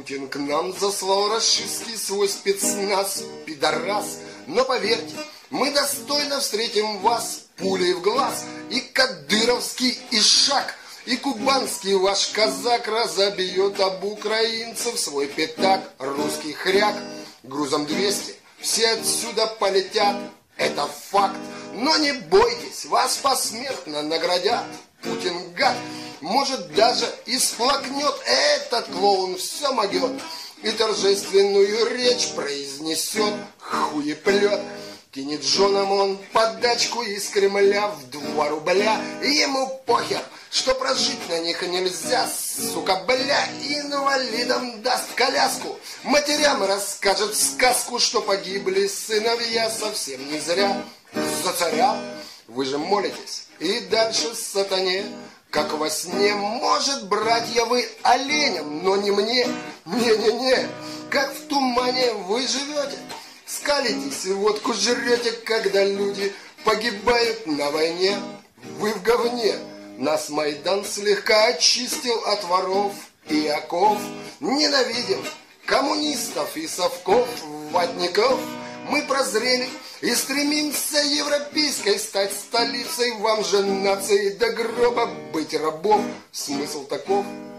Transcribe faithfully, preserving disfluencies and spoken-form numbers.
Путин к нам заслал рашистский свой спецназ, пидорас. Но поверьте, мы достойно встретим вас пулей в глаз. И кадыровский ишак, и кубанский ваш казак разобьет об украинцев свой пятак. Русский хряк грузом двести, все отсюда полетят, это факт. Но не бойтесь, вас посмертно наградят. Путин гад, может даже и сплакнет, этот клоун все могет. И торжественную речь произнесет, хуеплет. Кинет женам он подачку из Кремля в два рубля. И ему похер, что прожить на них нельзя, сука, бля. Инвалидам даст коляску, матерям расскажет сказку, что погибли сыновья совсем не зря. За царя вы же молитесь, и дальше сатане, как во сне. Может, братья, вы оленям, но не мне. Не-не-не, как в тумане вы живете, скалитесь и водку жрете, когда люди погибают на войне. Вы в говне. Нас Майдан слегка очистил от воров и оков. Ненавидим коммунистов и совков, ватников. Мы прозрели и стремимся европейской стать столицей. Вам же нации до гроба быть рабом. Смысл таков: